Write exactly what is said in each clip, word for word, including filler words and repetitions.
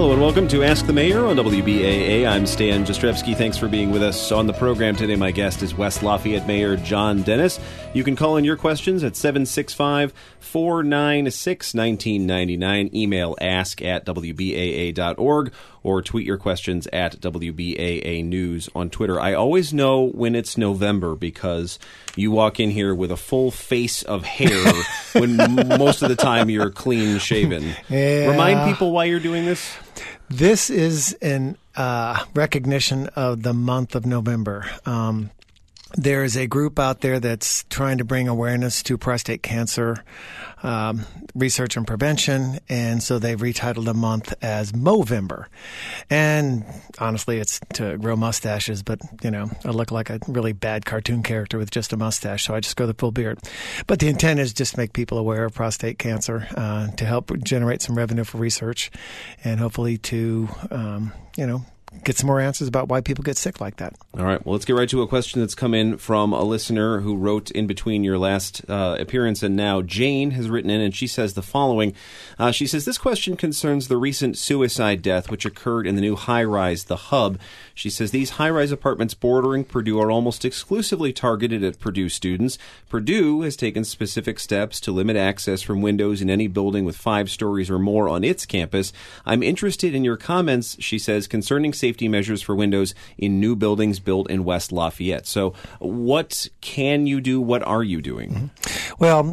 Hello and welcome to Ask the Mayor on W B A A. I'm Stan Jastrzewski. Thanks for being with us on the program today. My guest is West Lafayette Mayor John Dennis. You can call in your questions at seven six five, four nine six, one nine nine nine. Email ask at W B A A dot org or tweet your questions at W B A A News on Twitter. I always know when it's November because you walk in here with a full face of hair when most of the time you're clean shaven. Yeah. Remind people why you're doing this. This is in uh, recognition of the month of November. Um, there is a group out there that's trying to bring awareness to prostate cancer um, research and prevention, and so they've retitled the month as Movember. And honestly, it's to grow mustaches, but, you know, I look like a really bad cartoon character with just a mustache, so I just grow the full beard. But the intent is just to make people aware of prostate cancer, uh, to help generate some revenue for research, and hopefully to, um, you know, get some more answers about why people get sick like that. All right. Well, let's get right to a question that's come in from a listener who wrote in between your last uh, appearance and now. Jane has written in, and she says the following. Uh, she says, this question concerns the recent suicide death which occurred in the new high-rise, The Hub. She says, these high-rise apartments bordering Purdue are almost exclusively targeted at Purdue students. Purdue has taken specific steps to limit access from windows in any building with five stories or more on its campus. I'm interested in your comments, she says, concerning safety measures for windows in new buildings built in West Lafayette. So what can you do? What are you doing? Mm-hmm. Well,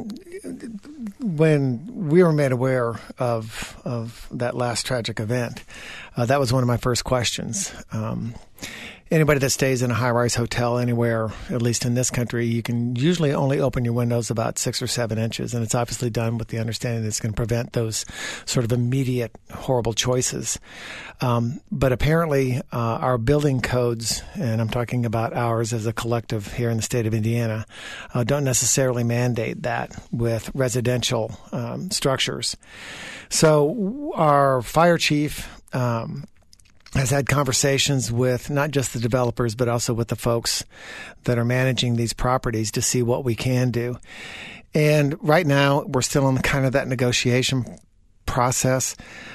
when we were made aware of of that last tragic event, uh, that was one of my first questions. Um, Anybody that stays in a high-rise hotel anywhere, at least in this country, you can usually only open your windows about six or seven inches, and it's obviously done with the understanding that it's going to prevent those sort of immediate horrible choices. Um, but apparently, uh, our building codes, and I'm talking about ours as a collective here in the state of Indiana, uh, don't necessarily mandate that with residential um, structures. So our fire chief Um, has had conversations with not just the developers, but also with the folks that are managing these properties to see what we can do. And right now, we're still in kind of that negotiation process.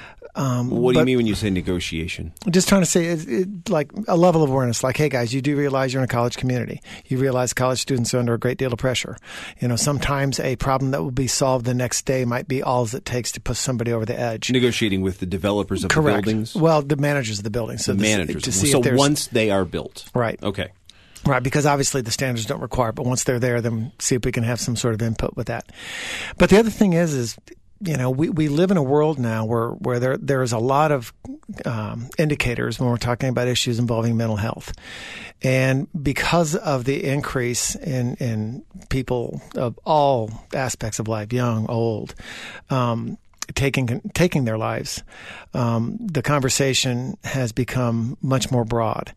Um, what do you mean when you say negotiation? Just trying to say, it, it, like, a level of awareness. Like, hey, guys, you do realize you're in a college community. You realize college students are under a great deal of pressure. You know, sometimes a problem that will be solved the next day might be all it takes to push somebody over the edge. Negotiating with the developers of Correct. the buildings? Well, the managers of the buildings. So the this, managers. To see so if once they are built. Right. Okay. Right, because obviously the standards don't require it, but once they're there, then see if we can have some sort of input with that. But the other thing is, is you know, we, we live in a world now where, where there there is a lot of um, indicators when we're talking about issues involving mental health. And because of the increase in, in people of all aspects of life, young, old, um, taking taking their lives, um, the conversation has become much more broad.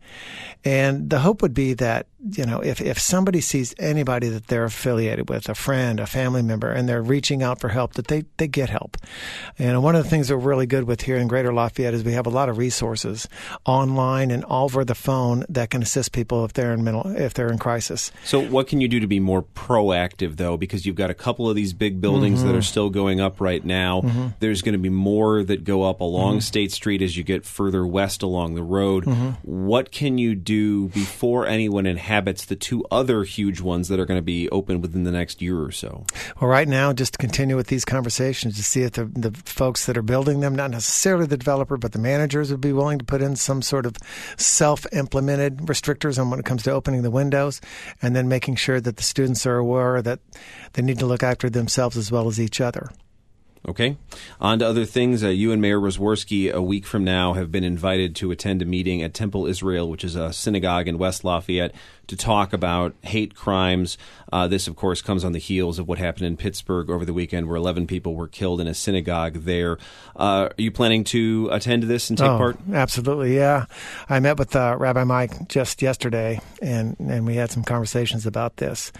And the hope would be that, you know, if, if somebody sees anybody that they're affiliated with, a friend, a family member, and they're reaching out for help, that they, they get help. And one of the things that we're really good with here in Greater Lafayette is we have a lot of resources online and over the phone that can assist people if they're in mental, if they're in crisis. So what can you do to be more proactive, though? Because you've got a couple of these big buildings mm-hmm. that are still going up right now. Mm-hmm. There's going to be more that go up along mm-hmm. State Street as you get further west along the road. Mm-hmm. What can you do before anyone inhabits the two other huge ones that are going to be open within the next year or so? Well, right now, just to continue with these conversations to see if the, the folks that are building them, not necessarily the developer, but the managers would be willing to put in some sort of self-implemented restrictors on when it comes to opening the windows, and then making sure that the students are aware that they need to look after themselves as well as each other. Okay. On to other things. Uh, you and Mayor Rosworski, a week from now, have been invited to attend a meeting at Temple Israel, which is a synagogue in West Lafayette, to talk about hate crimes. Uh, this, of course, comes on the heels of what happened in Pittsburgh over the weekend, where eleven people were killed in a synagogue there. Uh, are you planning to attend this and take oh, part? Absolutely, yeah. I met with uh, Rabbi Mike just yesterday, and, and we had some conversations about this.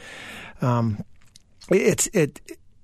Um, it's it.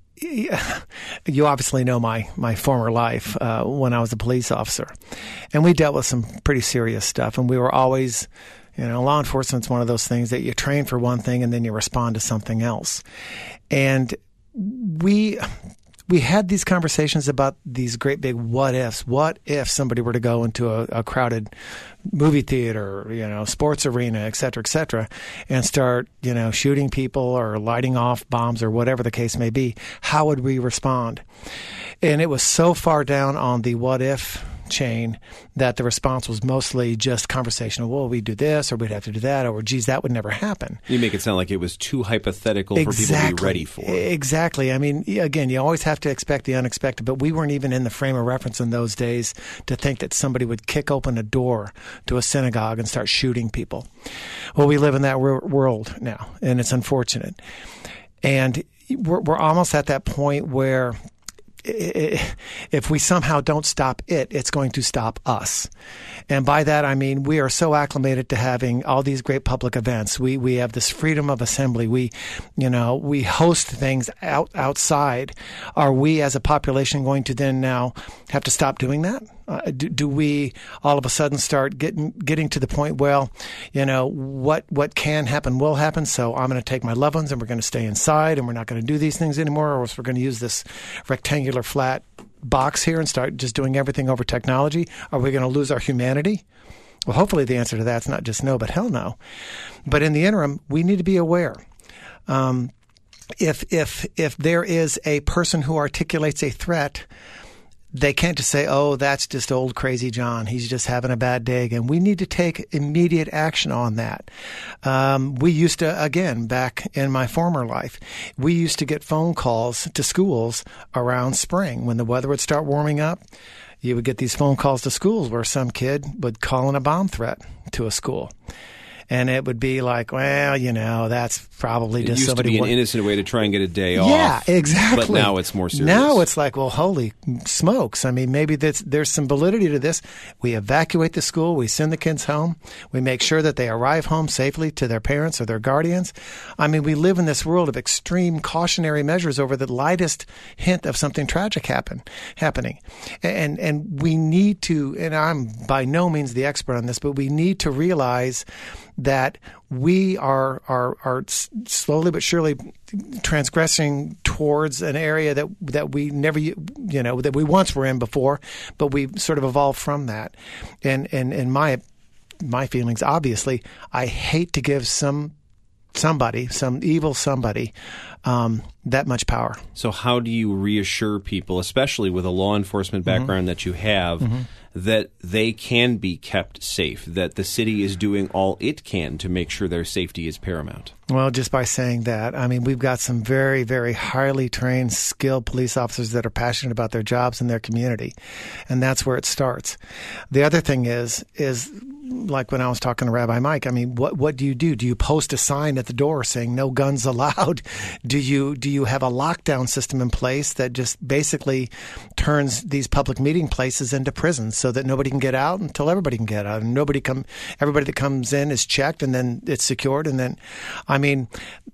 You obviously know my, my former life uh, when I was a police officer. And we dealt with some pretty serious stuff. And we were always, you know, law enforcement's one of those things that you train for one thing and then you respond to something else. And we we had these conversations about these great big what ifs. What if somebody were to go into a, a crowded movie theater, you know, sports arena, et cetera, et cetera, and start, you know, shooting people or lighting off bombs or whatever the case may be? How would we respond? And it was so far down on the what if chain that the response was mostly just conversational. Well, we'd do this, or we'd have to do that, or geez, that would never happen. You make it sound like it was too hypothetical exactly. for people to be ready for. Exactly. I mean, again, you always have to expect the unexpected, but we weren't even in the frame of reference in those days to think that somebody would kick open a door to a synagogue and start shooting people. Well, we live in that wor- world now, and it's unfortunate. And we're, we're almost at that point where if we somehow don't stop it, it's going to stop us. And by that, I mean, we are so acclimated to having all these great public events. We we have this freedom of assembly. We, you know, we host things out outside. Are we as a population going to then now have to stop doing that? Uh, do, do we all of a sudden start getting getting to the point, well, you know, what what can happen will happen, so I'm going to take my loved ones and we're going to stay inside and we're not going to do these things anymore, or else we're going to use this rectangular flat box here and start just doing everything over technology? Are we going to lose our humanity? Well, hopefully the answer to that's not just no, but hell no. But in the interim, we need to be aware. Um, if if if there is a person who articulates a threat, they can't just say, oh, that's just old crazy John. He's just having a bad day again. We need to take immediate action on that. Um, we used to, again, back in my former life, we used to get phone calls to schools around spring. When the weather would start warming up, you would get these phone calls to schools where some kid would call in a bomb threat to a school. And it would be like, well, you know, that's probably it just used somebody. to be an wa- innocent way to try and get a day yeah, off. Yeah, exactly. But now it's more serious. Now it's like, well, holy smokes. I mean, maybe that's, there's some validity to this. We evacuate the school. We send the kids home. We make sure that they arrive home safely to their parents or their guardians. I mean, we live in this world of extreme cautionary measures over the lightest hint of something tragic happen, happening. And, and we need to, and I'm by no means the expert on this, but we need to realize that we are, are are slowly but surely transgressing towards an area that that we never, you know, that we once were in before, but we sort of evolved from that. And and and my my feelings, obviously, I hate to give some somebody, some evil somebody, um, that much power. So how do you reassure people, especially with a law enforcement background mm-hmm. that you have, mm-hmm. that they can be kept safe, that the city is doing all it can to make sure their safety is paramount? Well, just by saying that, I mean, we've got some very, very highly trained, skilled police officers that are passionate about their jobs and their community. And that's where it starts. The other thing is, is like when I was talking to Rabbi Mike, I mean, what what do you do? Do you post a sign at the door saying no guns allowed? Do you do you have a lockdown system in place that just basically turns these public meeting places into prisons so that nobody can get out until everybody can get out, and nobody come everybody that comes in is checked and then it's secured, and then I mean.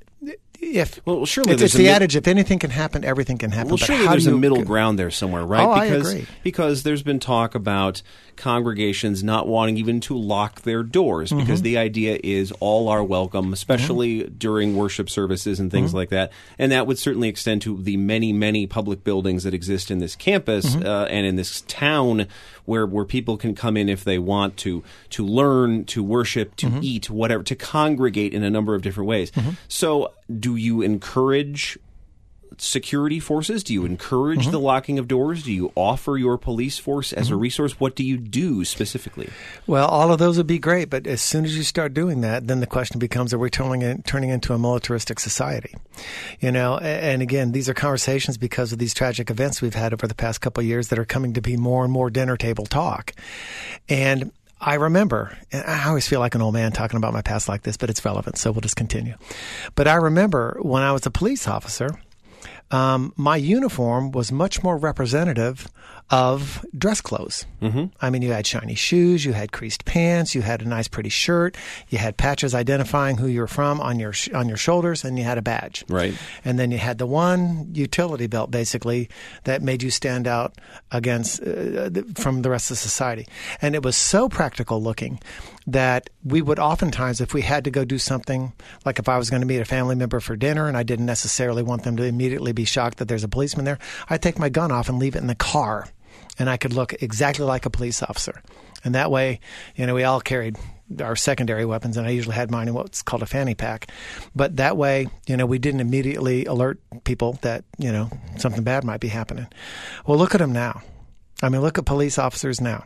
If well, surely it's, it's the mid- adage, if anything can happen, everything can happen. Well, but surely how there's do you a middle go- ground there somewhere, right? Oh, because, I agree. Because there's been talk about congregations not wanting even to lock their doors mm-hmm. because the idea is all are welcome, especially mm-hmm. during worship services and things mm-hmm. like that. And that would certainly extend to the many, many public buildings that exist in this campus mm-hmm. uh, and in this town where where people can come in if they want to to learn, to worship, to mm-hmm. eat, whatever, to congregate in a number of different ways. Mm-hmm. So do you encourage security forces? Do you encourage mm-hmm. the locking of doors? Do you offer your police force as mm-hmm. a resource? What do you do specifically? Well, all of those would be great, but as soon as you start doing that, then the question becomes, are we turning, in, turning into a militaristic society? You know, and again, these are conversations because of these tragic events we've had over the past couple of years that are coming to be more and more dinner table talk. And I remember, and I always feel like an old man talking about my past like this, but it's relevant, so we'll just continue. But I remember when I was a police officer, Um, my uniform was much more representative of dress clothes. Mm-hmm. I mean, you had shiny shoes, you had creased pants, you had a nice, pretty shirt, you had patches identifying who you're from on your sh- on your shoulders, and you had a badge. Right. And then you had the one utility belt, basically, that made you stand out against uh, from the rest of society. And it was so practical looking that we would oftentimes, if we had to go do something, like if I was going to meet a family member for dinner and I didn't necessarily want them to immediately be shocked that there's a policeman there, I'd take my gun off and leave it in the car. And I could look exactly like a police officer. And that way, you know, we all carried our secondary weapons, and I usually had mine in what's called a fanny pack. But that way, you know, we didn't immediately alert people that, you know, something bad might be happening. Well, look at them now. I mean, look at police officers now.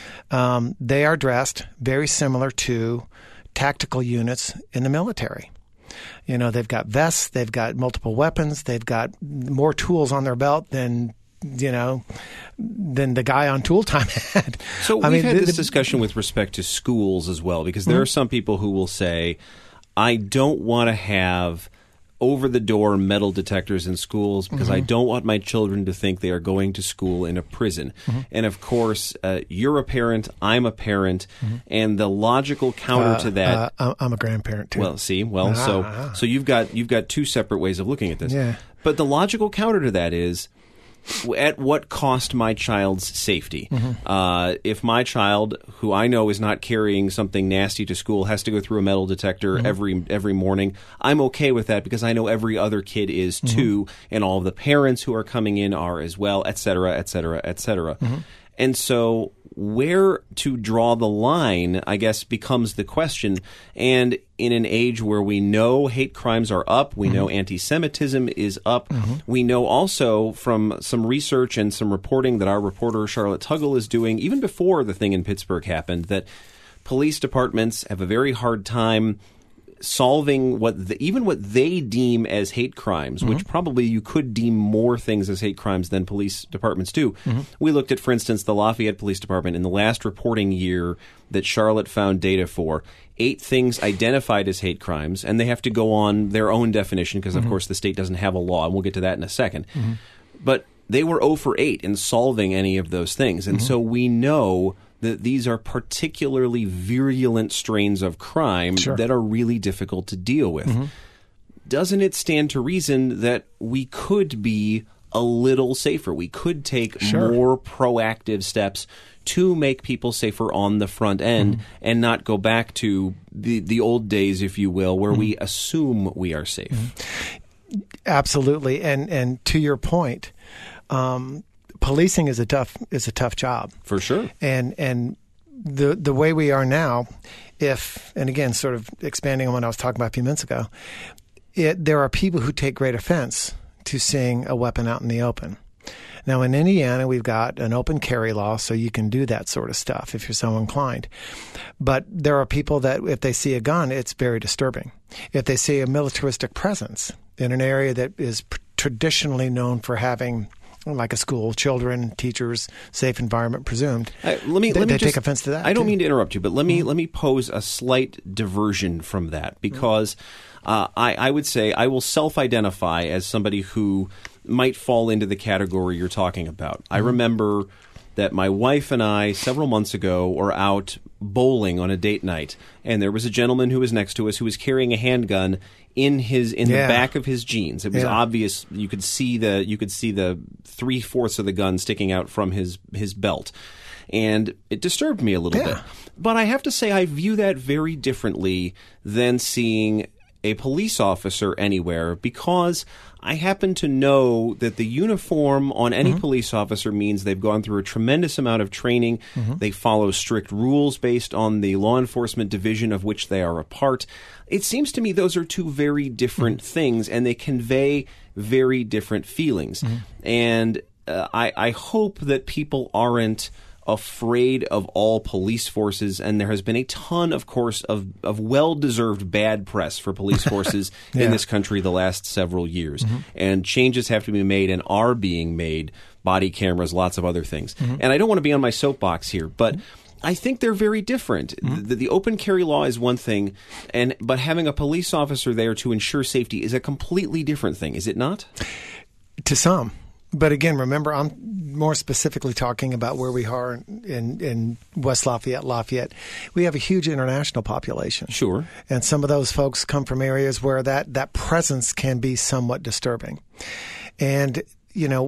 Um, they are dressed very similar to tactical units in the military. You know, they've got vests, they've got multiple weapons, they've got more tools on their belt than you know, than the guy on Tool Time had. So I we've mean, had the, this the, discussion with respect to schools as well, because there mm-hmm. are some people who will say, I don't want to have over-the-door metal detectors in schools because mm-hmm. I don't want my children to think they are going to school in a prison. Mm-hmm. And, of course, uh, you're a parent, I'm a parent, mm-hmm. and the logical counter uh, to that... Uh, I'm a grandparent, too. Well, see, well, ah. so so you've got you've got two separate ways of looking at this. Yeah. But the logical counter to that is, at what cost my child's safety? Mm-hmm. Uh, if my child, who I know is not carrying something nasty to school, has to go through a metal detector mm-hmm. every every morning, I'm okay with that because I know every other kid is mm-hmm. too, and all of the parents who are coming in are as well, et cetera, et cetera, et cetera. Mm-hmm. And so where to draw the line, I guess, becomes the question. And in an age where we know hate crimes are up, we mm-hmm. know anti-Semitism is up, mm-hmm. we know also from some research and some reporting that our reporter Charlotte Tuggle is doing, even before the thing in Pittsburgh happened, that police departments have a very hard time solving what the, even what they deem as hate crimes, mm-hmm. which probably you could deem more things as hate crimes than police departments do. Mm-hmm. We looked at, for instance, the Lafayette Police Department in the last reporting year that Charlotte found data for, eight things identified as hate crimes, and they have to go on their own definition because, mm-hmm. of course, the state doesn't have a law, and we'll get to that in a second. Mm-hmm. But they were zero for eight in solving any of those things, and mm-hmm. so we know that these are particularly virulent strains of crime sure. that are really difficult to deal with. Mm-hmm. Doesn't it stand to reason that we could be a little safer? We could take sure. more proactive steps to make people safer on the front end mm-hmm. and not go back to the, the old days, if you will, where mm-hmm. we assume we are safe. Mm-hmm. Absolutely. And, and to your point, um, policing is a tough is a tough job for sure, and and the the way we are now, if and again, sort of expanding on what I was talking about a few minutes ago, it, there are people who take great offense to seeing a weapon out in the open. Now, in Indiana, we've got an open carry law, so you can do that sort of stuff if you're so inclined. But there are people that, if they see a gun, it's very disturbing. If they see a militaristic presence in an area that is traditionally known for having, like a school, children, teachers, safe environment presumed. Uh, let me they, let me they just, take offense to that. I don't too. mean to interrupt you, but let me mm-hmm. let me pose a slight diversion from that because uh, I, I would say I will self-identify as somebody who might fall into the category you're talking about. Mm-hmm. I remember that my wife and I, several months ago, were out bowling on a date night, and there was a gentleman who was next to us who was carrying a handgun in his in yeah. the back of his jeans. It was yeah. obvious. You could see the you could see the three fourths of the gun sticking out from his his belt, and it disturbed me a little yeah. bit. But I have to say, I view that very differently than seeing a police officer anywhere, because I happen to know that the uniform on any mm-hmm. police officer means they've gone through a tremendous amount of training. Mm-hmm. They follow strict rules based on the law enforcement division of which they are a part. It seems to me those are two very different mm-hmm. things, and they convey very different feelings. Mm-hmm. And uh, I, I hope that people aren't afraid of all police forces, and there has been a ton, of course, of, of well-deserved bad press for police forces yeah. in this country the last several years. Mm-hmm. And changes have to be made and are being made, body cameras, lots of other things. Mm-hmm. And I don't want to be on my soapbox here, but I think they're very different. Mm-hmm. The, the open carry law is one thing, and but having a police officer there to ensure safety is a completely different thing, is it not? To some. but again, remember, I'm more specifically talking about where we are in, in West Lafayette, Lafayette. We have a huge international population. Sure. And some of those folks come from areas where that, that presence can be somewhat disturbing. And, you know,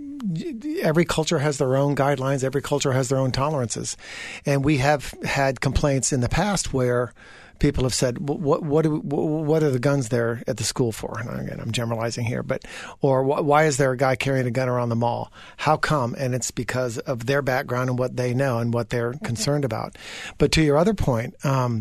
every culture has their own guidelines. Every culture has their own tolerances. And we have had complaints in the past where people have said, "What what do, what are the guns there at the school for?" And again, I'm generalizing here, but or why is there a guy carrying a gun around the mall? How come? And it's because of their background and what they know and what they're concerned about. But to your other point, um,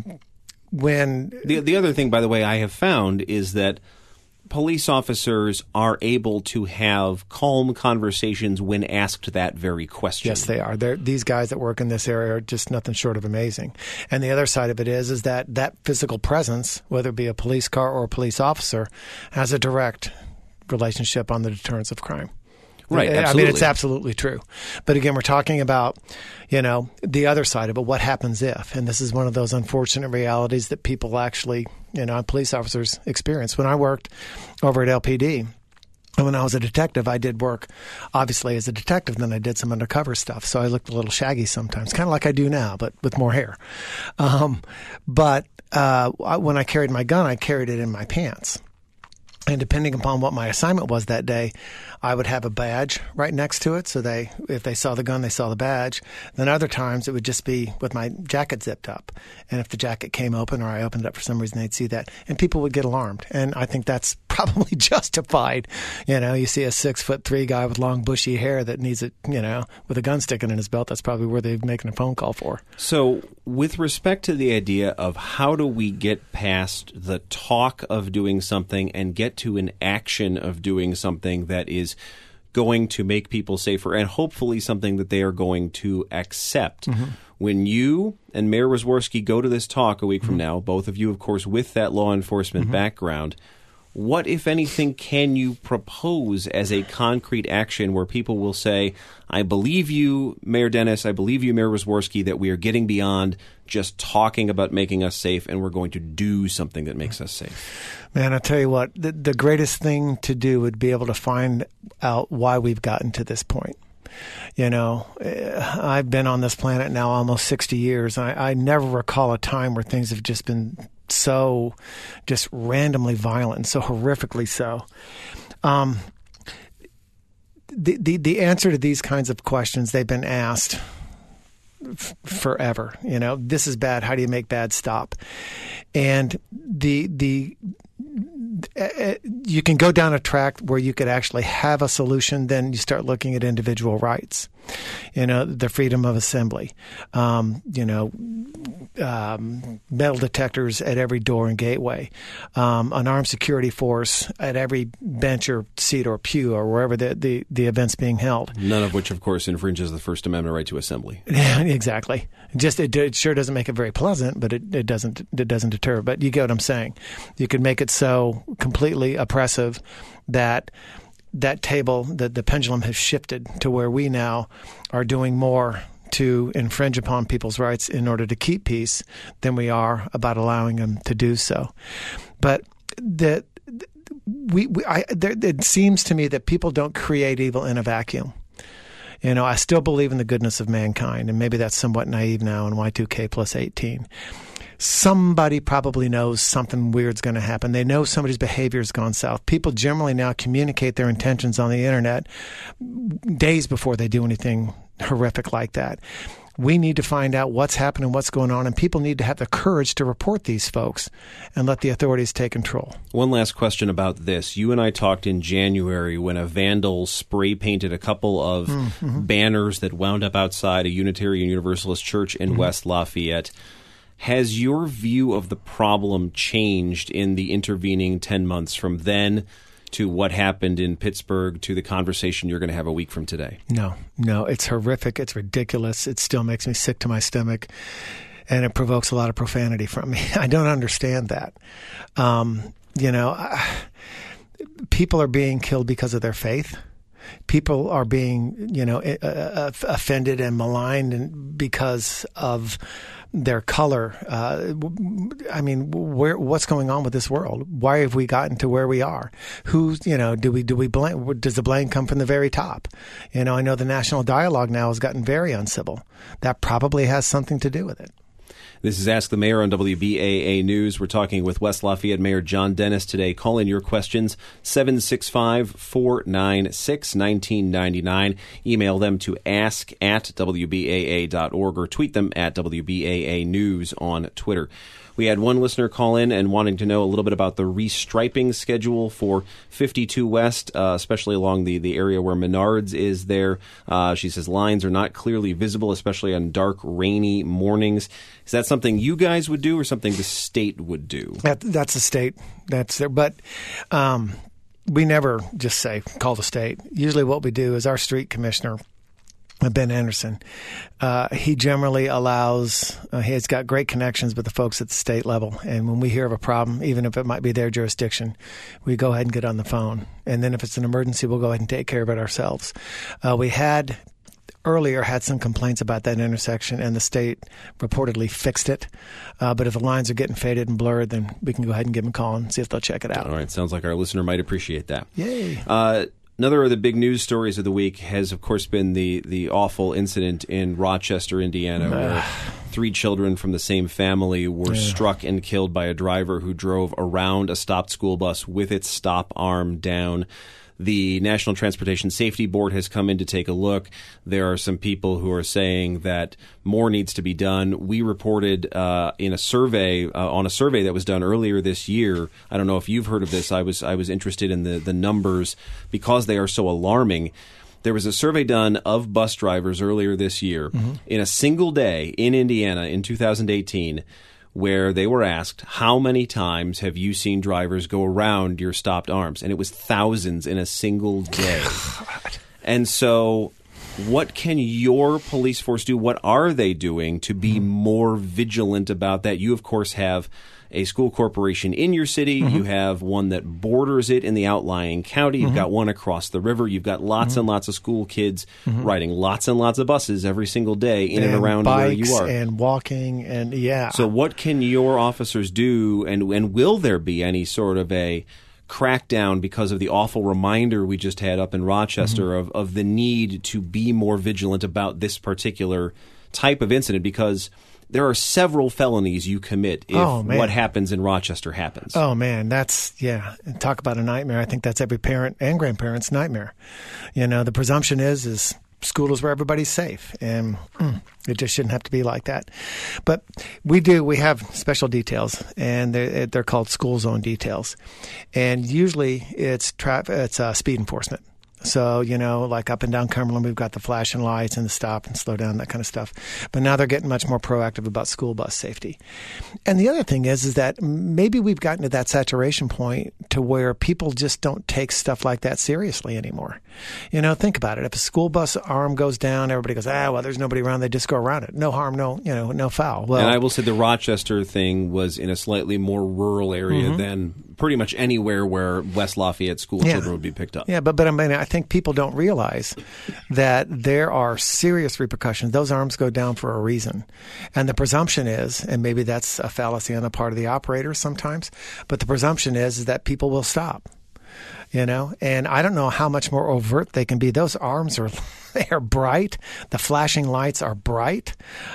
when the the other thing, by the way, I have found is that police officers are able to have calm conversations when asked that very question. Yes, they are. They're, these guys that work in this area are just nothing short of amazing. And the other side of it is, is that that physical presence, whether it be a police car or a police officer, has a direct relationship on the deterrence of crime. Right, absolutely. I mean, it's absolutely true. But again, we're talking about, you know, the other side of it, what happens if. And this is one of those unfortunate realities that people actually, you know, police officers experience. When I worked over at L P D, and when I was a detective, I did work, obviously, as a detective, then I did some undercover stuff. So I looked a little shaggy sometimes, kind of like I do now, but with more hair. Um, but uh, when I carried my gun, I carried it in my pants. And depending upon what my assignment was that day, I would have a badge right next to it. So they, if they saw the gun, they saw the badge. Then other times it would just be with my jacket zipped up. And if the jacket came open or I opened it up for some reason, they'd see that. And people would get alarmed. And I think that's probably justified. You know, you see a six foot three guy with long bushy hair that needs it, you know, with a gun sticking in his belt. That's probably where they're making a phone call for. So with respect to the idea of how do we get past the talk of doing something and get to an action of doing something that is going to make people safer and hopefully something that they are going to accept. Mm-hmm. When you and Mayor Wazworski go to this talk a week mm-hmm. from now, both of you, of course, with that law enforcement mm-hmm. background, what, if anything, can you propose as a concrete action where people will say, I believe you, Mayor Dennis, I believe you, Mayor Wazworski, that we are getting beyond just talking about making us safe and we're going to do something that makes us safe? Man, I'll tell you what, the, the greatest thing to do would be able to find out why we've gotten to this point. You know, I've been on this planet now almost sixty years. I, I never recall a time where things have just been so just randomly violent and so horrifically so. Um, the, the, the answer to these kinds of questions, they've been asked f- forever. You know, this is bad. How do you make bad stop? And the, the, uh, you can go down a track where you could actually have a solution. Then you start looking at individual rights, you know, the freedom of assembly, um, you know, um, metal detectors at every door and gateway, um, an armed security force at every bench or seat or pew or wherever the, the, the event's being held. None of which, of course, infringes the First Amendment right to assembly. Yeah, exactly. Just it, it sure doesn't make it very pleasant, but it, it doesn't it doesn't deter. But you get what I'm saying. You could make it so completely oppressive that that table, that the pendulum has shifted to where we now are doing more to infringe upon people's rights in order to keep peace than we are about allowing them to do so. But the, we, we I, there, it seems to me that people don't create evil in a vacuum. You know, I still believe in the goodness of mankind, and maybe that's somewhat naive now in Y two K plus eighteen. Somebody probably knows something weird's going to happen. They know somebody's behavior has gone south. People generally now communicate their intentions on the internet days before they do anything horrific like that. We need to find out what's happening, what's going on, and people need to have the courage to report these folks and let the authorities take control. One last question about this. You and I talked in January when a vandal spray painted a couple of mm-hmm. banners that wound up outside a Unitarian Universalist church in mm-hmm. West Lafayette. Has your view of the problem changed in the intervening ten months from then to what happened in Pittsburgh to the conversation you're going to have a week from today? No, no. It's horrific. It's ridiculous. It still makes me sick to my stomach, and it provokes a lot of profanity from me. I don't understand that. Um, you know, I, people are being killed because of their faith. People are being, you know, uh, offended and maligned and because of their color. Uh, I mean, where what's going on with this world? Why have we gotten to where we are? Who's, you know, do we do we blame? Does the blame come from the very top? You know, I know the national dialogue now has gotten very uncivil. That probably has something to do with it. This is Ask the Mayor on W B A A News. We're talking with West Lafayette Mayor John Dennis today. Call in your questions, seven six five, four nine six, one nine nine nine. Email them to ask at W B A A dot org or tweet them at W B A A News on Twitter. We had one listener call in and wanting to know a little bit about the restriping schedule for fifty-two West, uh, especially along the, the area where Menards is there. Uh, she says lines are not clearly visible, especially on dark, rainy mornings. Is that something you guys would do or something the state would do? That, that's the state. That's there. But um, we never just say, call the state. Usually what we do is our street commissioner, Ben Anderson, uh, he generally allows, uh, he's got great connections with the folks at the state level. And when we hear of a problem, even if it might be their jurisdiction, we go ahead and get on the phone. And then if it's an emergency, we'll go ahead and take care of it ourselves. Uh, we had earlier had some complaints about that intersection, and the state reportedly fixed it. Uh, but if the lines are getting faded and blurred, then we can go ahead and give them a call and see if they'll check it out. All right. Sounds like our listener might appreciate that. Yay. Uh, Another of the big news stories of the week has, of course, been the, the awful incident in Rochester, Indiana, where three children from the same family were yeah. struck and killed by a driver who drove around a stopped school bus with its stop arm down. The National Transportation Safety Board has come in to take a look. There are some people who are saying that more needs to be done. We reported uh, in a survey uh, on a survey that was done earlier this year. I don't know if you've heard of this. I was I was interested in the the numbers because they are so alarming. There was a survey done of bus drivers earlier this year mm-hmm. in a single day in Indiana in two thousand eighteen. Where they were asked, how many times have you seen drivers go around your stopped arms? And it was thousands in a single day. And so what can your police force do? What are they doing to be mm-hmm. more vigilant about that? You, of course, have a school corporation in your city. Mm-hmm. You have one that borders it in the outlying county. You've mm-hmm. got one across the river. You've got lots mm-hmm. and lots of school kids mm-hmm. riding lots and lots of buses every single day in and, and around where you are. And walking and, yeah. So what can your officers do, and, and will there be any sort of a crackdown because of the awful reminder we just had up in Rochester mm-hmm. of, of the need to be more vigilant about this particular type of incident? Because there are several felonies you commit if oh, what happens in Rochester happens. Oh, man, that's, yeah, talk about a nightmare. I think that's every parent and grandparent's nightmare. You know, the presumption is, is school is where everybody's safe, and mm, it just shouldn't have to be like that. But we do, we have special details, and they're, they're called school zone details. And usually it's, tra- it's uh, speed enforcement. So, you know, like up and down Cumberland, we've got the flashing lights and the stop and slow down, that kind of stuff. But now they're getting much more proactive about school bus safety. And the other thing is, is that maybe we've gotten to that saturation point to where people just don't take stuff like that seriously anymore. You know, think about it. If a school bus arm goes down, everybody goes, ah, well, there's nobody around. They just go around it. No harm, no, you know, no foul. Well, and I will say the Rochester thing was in a slightly more rural area mm-hmm. than pretty much anywhere where West Lafayette school yeah. children would be picked up. Yeah, but, but I mean, I think people don't realize that there are serious repercussions. Those arms go down for a reason. And the presumption is, and maybe that's a fallacy on the part of the operator sometimes, but the presumption is, is that people will stop. You know, and I don't know how much more overt they can be. Those arms are they are bright. The flashing lights are bright.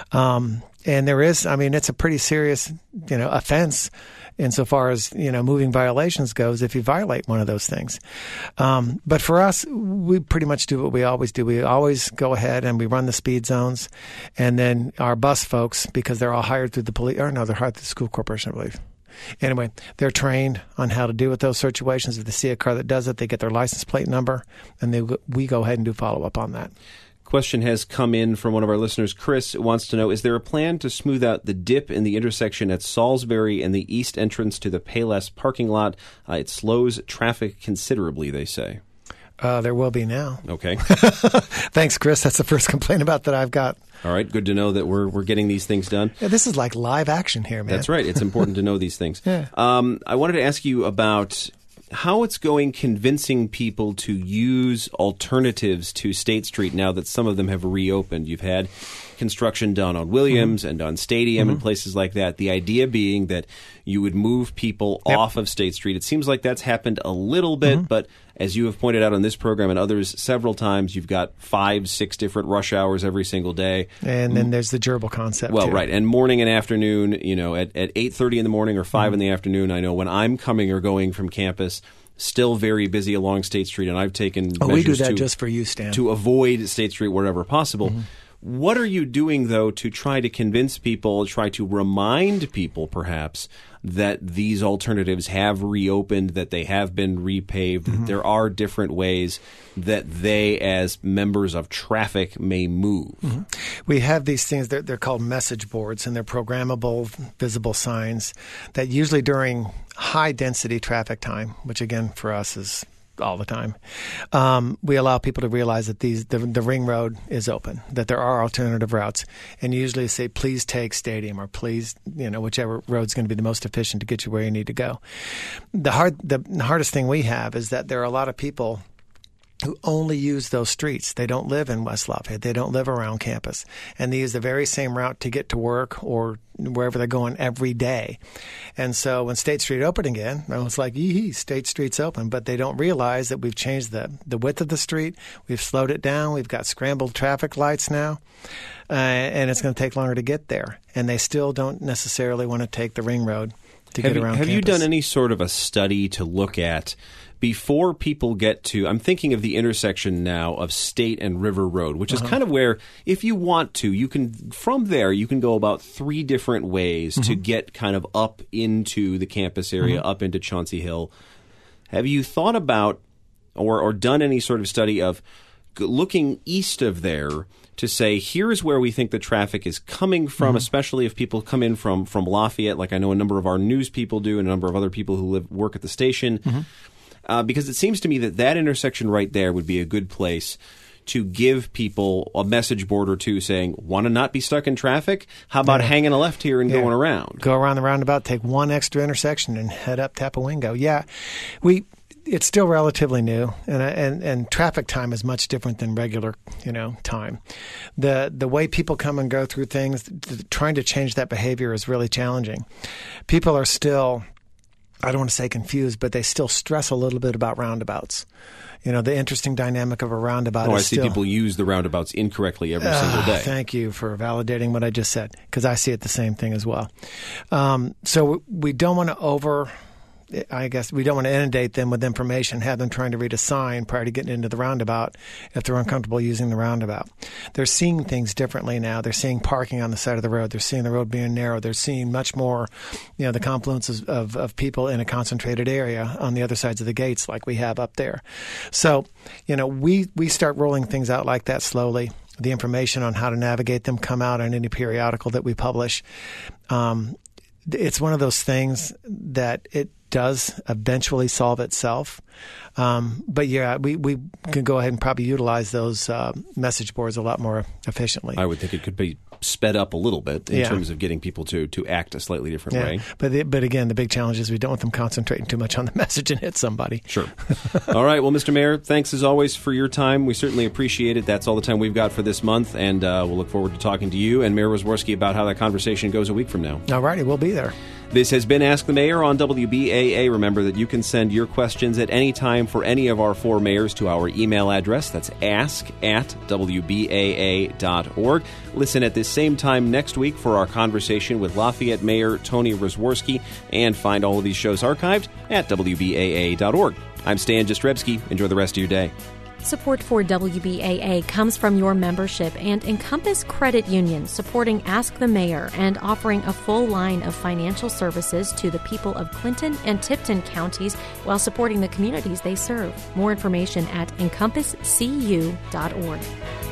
Um, and there is, I mean, it's a pretty serious, you know, offense insofar as, you know, moving violations goes if you violate one of those things. Um, but for us, we pretty much do what we always do. We always go ahead and we run the speed zones. And then our bus folks, because they're all hired through the police, or no, they're hired through the school corporation, I believe. Anyway, they're trained on how to deal with those situations. If they see a car that does it, they get their license plate number, and they, we go ahead and do follow-up on that. Question has come in from one of our listeners. Chris wants to know, is there a plan to smooth out the dip in the intersection at Salisbury and the east entrance to the Payless parking lot? Uh, it slows traffic considerably, they say. Uh, there will be now. Okay. Thanks, Chris. That's the first complaint about that I've got. All right. Good to know that we're we're getting these things done. Yeah, this is like live action here, man. That's right. It's important to know these things. Yeah. Um, I wanted to ask you about how it's going convincing people to use alternatives to State Street now that some of them have reopened. You've had construction done on Williams mm-hmm. and on Stadium mm-hmm. and places like that. The idea being that you would move people yep. off of State Street. It seems like that's happened a little bit, mm-hmm. but as you have pointed out on this program and others several times, you've got five, six different rush hours every single day. And then there's the gerbil concept, Well, too. right. And morning and afternoon, you know, at, at eight thirty in the morning or five mm-hmm. in the afternoon, I know when I'm coming or going from campus, still very busy along State Street, and I've taken oh, measures we do that to, just for you, Stan. to avoid State Street wherever possible. Mm-hmm. What are you doing, though, to try to convince people, try to remind people, perhaps, that these alternatives have reopened, that they have been repaved, mm-hmm. that there are different ways that they, as members of traffic, may move? Mm-hmm. We have these things, they're, they're called message boards, and they're programmable, visible signs that usually during high-density traffic time, which, again, for us is all the time, um, we allow people to realize that these the, the ring road is open, that there are alternative routes, and usually say, please take Stadium, or please, you know, whichever road's going to be the most efficient to get you where you need to go. The hard the hardest thing we have is that there are a lot of people who only use those streets. They don't live in West Lafayette. They don't live around campus. And they use the very same route to get to work or wherever they're going every day. And so when State Street opened again, I was like, yee, State Street's open. But they don't realize that we've changed the, the width of the street. We've slowed it down. We've got scrambled traffic lights now. Uh, and it's going to take longer to get there. And they still don't necessarily want to take the ring road to have get you, around have campus. you done any sort of a study to look at before people get to, I'm thinking of the intersection now of State and River Road, which is uh-huh. kind of where, if you want to, you can, from there, you can go about three different ways mm-hmm. to get kind of up into the campus area, mm-hmm. up into Chauncey Hill. Have you thought about or, or done any sort of study of looking east of there to say, here's where we think the traffic is coming from, mm-hmm. especially if people come in from, from Lafayette, like I know a number of our news people do and a number of other people who live work at the station? Mm-hmm. Uh, because it seems to me that that intersection right there would be a good place to give people a message board or two saying, want to not be stuck in traffic? How about yeah. hanging a left here and yeah. going around? Go around the roundabout, take one extra intersection, and head up Tapawingo. Yeah, we. It's still relatively new, and and and traffic time is much different than regular, you know, time. The the way people come and go through things, th- trying to change that behavior is really challenging. People are still, I don't want to say confused, but they still stress a little bit about roundabouts. You know, the interesting dynamic of a roundabout oh, is I see still, people use the roundabouts incorrectly every uh, single day. Thank you for validating what I just said, because I see it the same thing as well. Um, so we don't want to over... I guess we don't want to inundate them with information, have them trying to read a sign prior to getting into the roundabout if they're uncomfortable using the roundabout. They're seeing things differently now. They're seeing parking on the side of the road. They're seeing the road being narrow. They're seeing much more, you know, the confluence of, of, of people in a concentrated area on the other sides of the gates like we have up there. So, you know, we, we start rolling things out like that slowly. The information on how to navigate them come out in any periodical that we publish. Um, it's one of those things that it does eventually solve itself. Um, but yeah, we, we can go ahead and probably utilize those uh, message boards a lot more efficiently. I would think it could be sped up a little bit in yeah. terms of getting people to, to act a slightly different yeah. way. But the, but again, the big challenge is we don't want them concentrating too much on the message and hit somebody. Sure. All right. Well, Mister Mayor, thanks as always for your time. We certainly appreciate it. That's all the time we've got for this month, and uh, we'll look forward to talking to you and Mayor Wozworski about how that conversation goes a week from now. All righty. We'll be there. This has been Ask the Mayor on W B A A. Remember that you can send your questions at any time for any of our four mayors to our email address. That's ask at W B A A dot org. Listen at this same time next week for our conversation with Lafayette Mayor Tony Wozworski, and find all of these shows archived at W B A A dot org. I'm Stan Jastrzebski. Enjoy the rest of your day. Support for W B A A comes from your membership and Encompass Credit Union, supporting Ask the Mayor and offering a full line of financial services to the people of Clinton and Tipton counties while supporting the communities they serve. More information at encompass c u dot org.